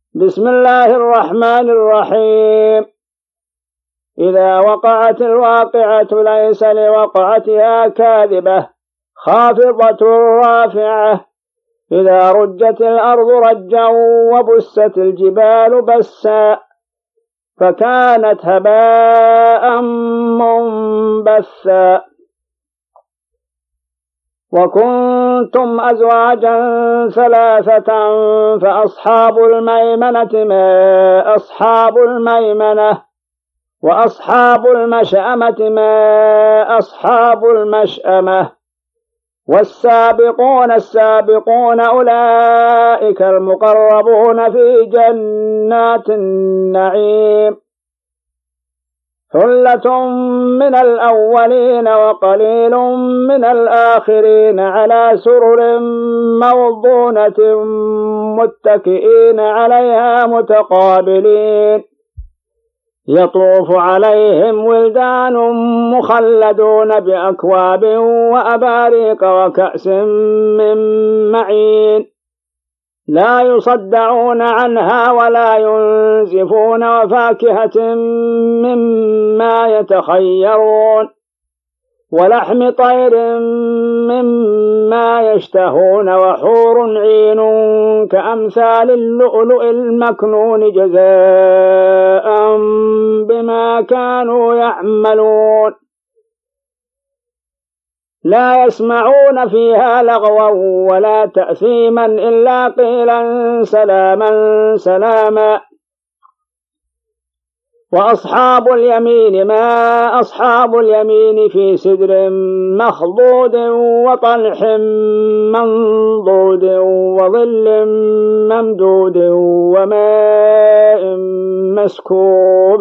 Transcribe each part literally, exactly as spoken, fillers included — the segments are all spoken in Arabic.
بسم الله الرحمن الرحيم. إذا وقعت الواقعة ليس لوقعتها كاذبة خافضة رافعة. إذا رجت الأرض رجا وبست الجبال بسا فكانت هباء منبثا. وكنتم أزواجا ثلاثة فأصحاب الميمنة ما أصحاب الميمنة وأصحاب المشأمة ما أصحاب المشأمة. والسابقون السابقون أولئك المقربون في جنات النعيم. ثلة من الأولين وقليل من الآخرين على سرر موضونة متكئين عليها متقابلين. يطوف عليهم ولدان مخلدون بأكواب وأباريق وكأس من معين لا يصدعون عنها ولا ينزفون. وفاكهة مما يتخيرون ولحم طير مما يشتهون وحور عين كأمثال اللؤلؤ المكنون جزاء بما كانوا يعملون. لا يسمعون فيها لغوا ولا تأثيما إلا قيلا سلاما سلاما. وأصحاب اليمين ما أصحاب اليمين في سدر مخضود وطلح منضود وظل ممدود وماء مسكوب.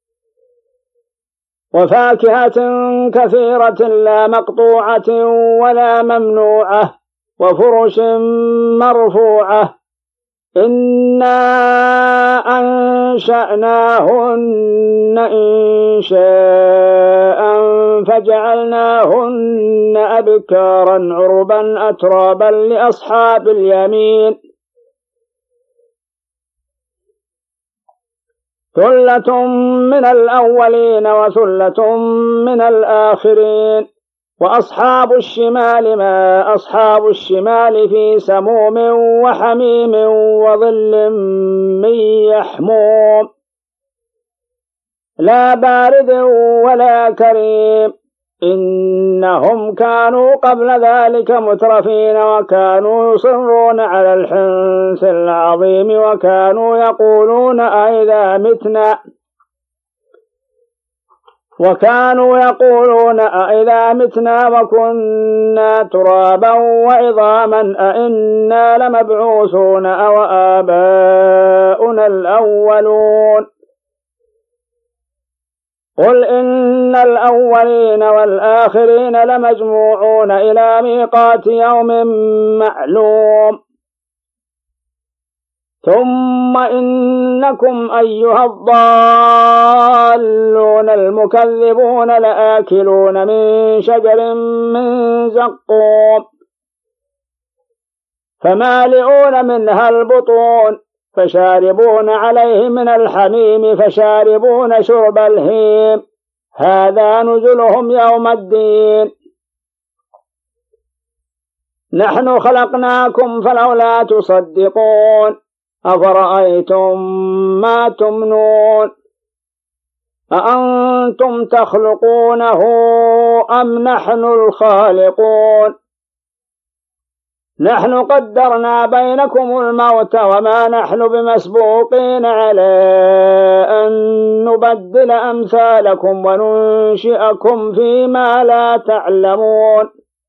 وفاكهة كثيرة لا مقطوعة ولا ممنوعة وفرش مرفوعة. إنا أنشأناهن إنشاء فجعلناهن أبكارا عربا أترابا لأصحاب اليمين. ثلة من الأولين وثلة من الآخرين. وأصحاب الشمال ما أصحاب الشمال في سموم وحميم وظل من يحموم لا بارد ولا كريم. إنهم كانوا قبل ذلك مترفين وكانوا يصرون على الحنث العظيم وكانوا يقولون أئذا متنا وكانوا يقولون أئذا متنا وكنا ترابا وعظاما أئنا لمبعوثون أو آباؤنا الأولون. قل إن الأولين والآخرين لمجموعون إلى ميقات يوم معلوم. ثم إنكم أيها الضالون المكذبون لآكلون من شجر من زقوم فمالئون منها البطون فشاربون عليه من الحميم فشاربون شرب الهيم. هذا نزلهم يوم الدين. نحن خلقناكم فلولا تصدقون. أفرأيتم ما تمنون أأنتم تخلقونه أم نحن الخالقون. نحن قدرنا بينكم الموت وما نحن بمسبوقين على أن نبدل أمثالكم وننشئكم فيما لا تعلمون.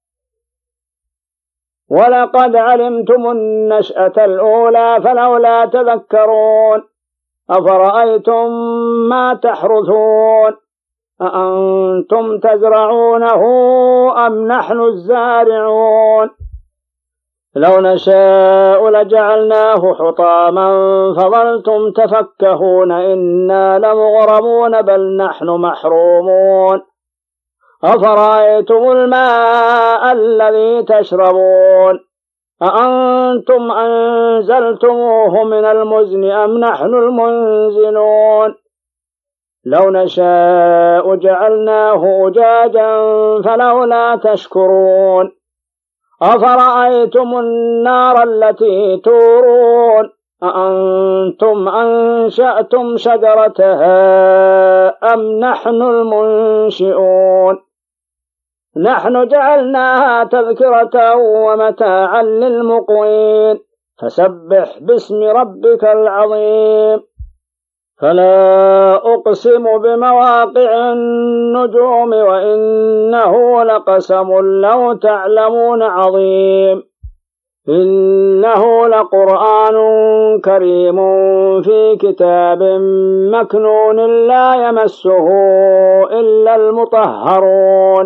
ولقد علمتم النشأة الأولى فلولا تذكرون. أفرأيتم ما تحرثون أأنتم تزرعونه أم نحن الزارعون. لو نشاء لجعلناه حطاما فظلتم تفكهون إنا لمغرمون بل نحن محرومون. أفرأيتم الماء الذي تشربون أأنتم أنزلتموه من المزن أم نحن المنزلون لو نشاء جعلناه أجاجا فلولا تشكرون أفرأيتم النار التي تورون أأنتم أنشأتم شجرتها أم نحن المنشئون نحن جعلناها تذكرة ومتاعا للمقوين فسبح باسم ربك العظيم فلا أقسم بمواقع النجوم وإنه لقسم لو تعلمون عظيم إنه لقرآن كريم في كتاب مكنون لا يمسه إلا المطهرون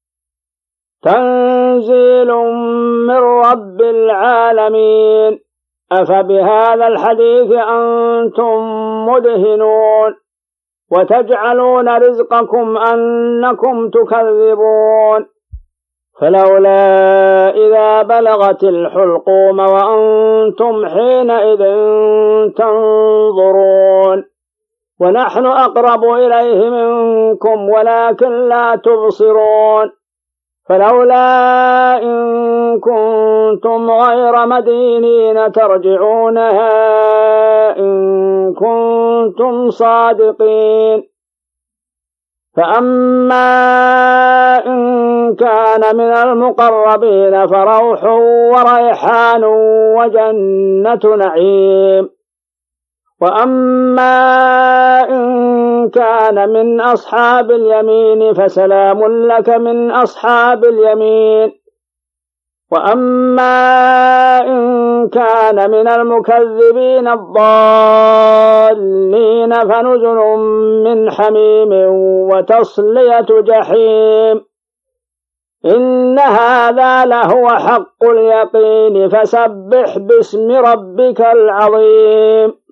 تنزيل من رب العالمين أفبهذا الحديث أنتم مدهنون وتجعلون رزقكم أنكم تكذبون فلولا إذا بلغت الحلقوم وأنتم حينئذ تنظرون ونحن أقرب إليه منكم ولكن لا تبصرون فلولا إن كنتم غير مدينين ترجعونها إن كنتم صادقين فأما إن كان من المقربين فروح وريحان وجنة نعيم وأما إن كان من أصحاب اليمين فسلام لك من أصحاب اليمين وأما إن كان من المكذبين الضالين فنزل من حميم وتصلية جحيم إن هذا لهو حق اليقين فسبح باسم ربك العظيم